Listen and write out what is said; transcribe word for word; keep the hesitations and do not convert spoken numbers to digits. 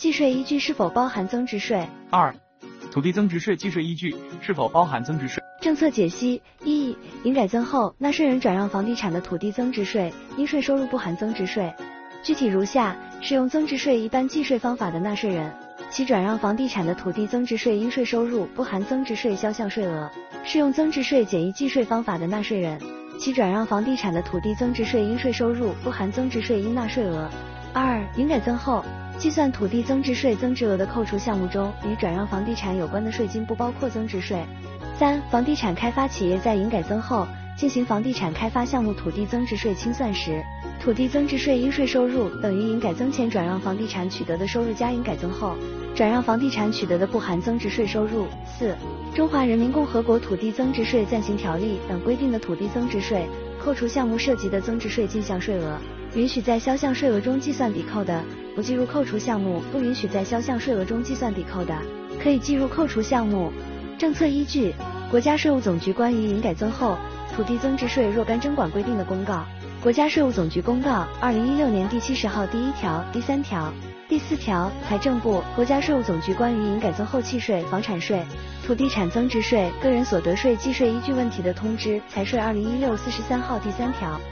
计税依据是否包含增值税？ 二、土地增值税计税依据是否包含增值税？ 政策解析：一、营改增后，纳税人转让房地产的土地增值税，应税收入不含增值税。具体如下：适用增值税一般计税方法的纳税人，其转让房地产的土地增值税应税收入不含增值税销项税额；适用增值税简易计税方法的纳税人，其转让房地产的土地增值税应税收入不含增值税应纳税额。二、营改增后，计算土地增值税增值额的扣除项目中，与转让房地产有关的税金不包括增值税。三、房地产开发企业在营改增后进行房地产开发项目土地增值税清算时，土地增值税应税收入等于营改增前转让房地产取得的收入加营改增后转让房地产取得的不含增值税收入。四、中华人民共和国土地增值税暂行条例等规定的土地增值税扣除项目涉及的增值税进项税额，允许在销项税额中计算抵扣的，不计入扣除项目；不允许在销项税额中计算抵扣的，可以计入扣除项目。政策依据：国家税务总局关于营改增后土地增值税若干征管规定的公告，国家税务总局公告二零一六年第七十号第一条、第三条、第四条；财政部、国家税务总局关于营改增后契税、房产税、土地产增值税、个人所得税计税依据问题的通知，财税二零一六四十三号第三条。